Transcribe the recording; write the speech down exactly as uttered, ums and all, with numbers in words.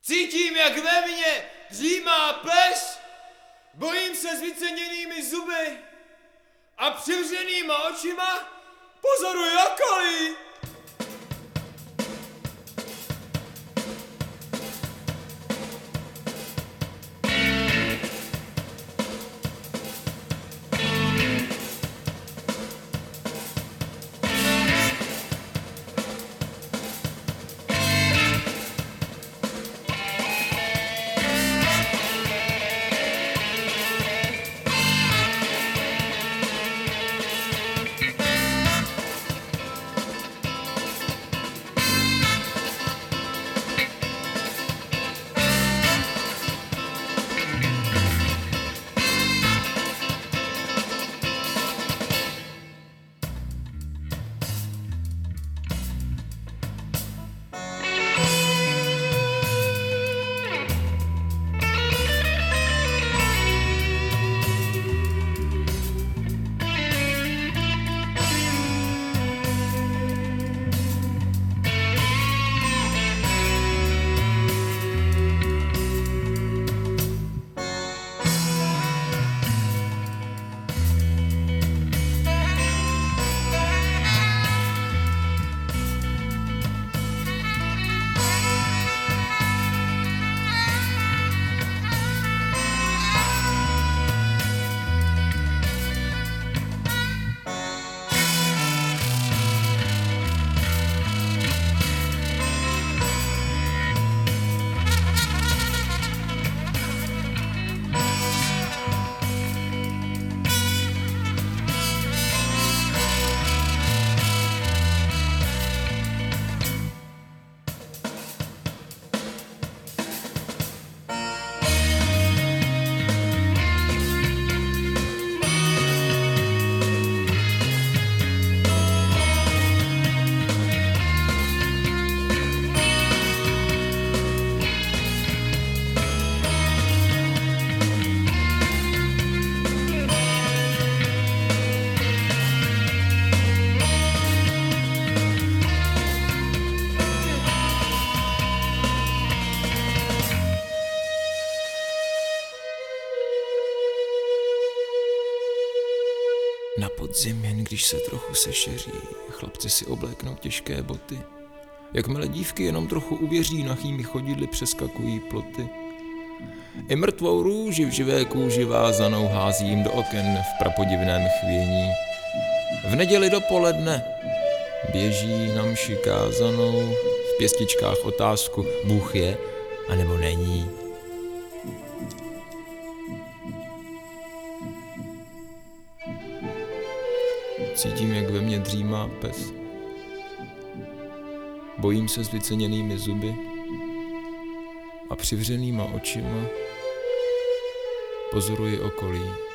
Cítím, jak ve mně dřímá pes, bojím se s vyceněnými zuby a přivřenýma očima pozoruji okolí. Na podzim, jen když se trochu sešeří, chlapci si obléknou těžké boty. Jakmile dívky jenom trochu uvěří, nachými chodidly přeskakují ploty. I mrtvou růži v živé kůži vázanou hází jim do oken v prapodivném chvění. V neděli dopoledne běží na mši kázanou, v pěstičkách otázku, Bůh je, anebo není. Cítím, jak ve mně dřímá pes. Bojím se s vyceněnými zuby a přivřenýma očima pozoruji okolí.